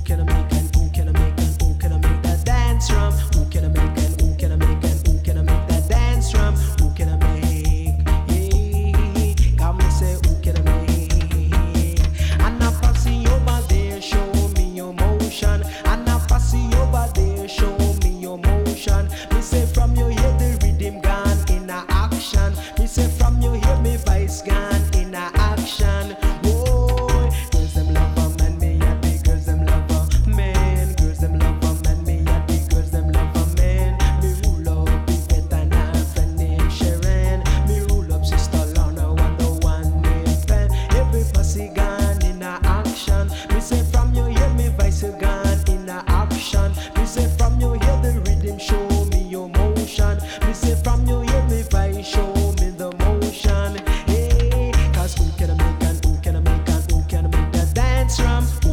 can I make and who can I make and who can I make that dance from? Who can I make and who can I make and who can I make that dance from? Who can I make? Yeah, come and say who can I make? And I pass it over there, show me your motion. And I pass it over there, show me your motion. Me say from your hear the rhythm gone in a action. Me say from your hear me voice gone in a action. Whoa, girls them love 'em and me a the girls them love 'em, man. Girls them love 'em and me a the girls them love 'em, man. Me rule up Yvette and her friend named Sharon. Me rule up Sister Lorna and the one named Pen. Every pussy gone in a action. Me say from you hear me voice you gone in a action. Me say from you hear the rhythm show me your motion. Me say from you hear me voice show me the motion. Hey, 'cause who can I make and who can I make and who can I make that dance from?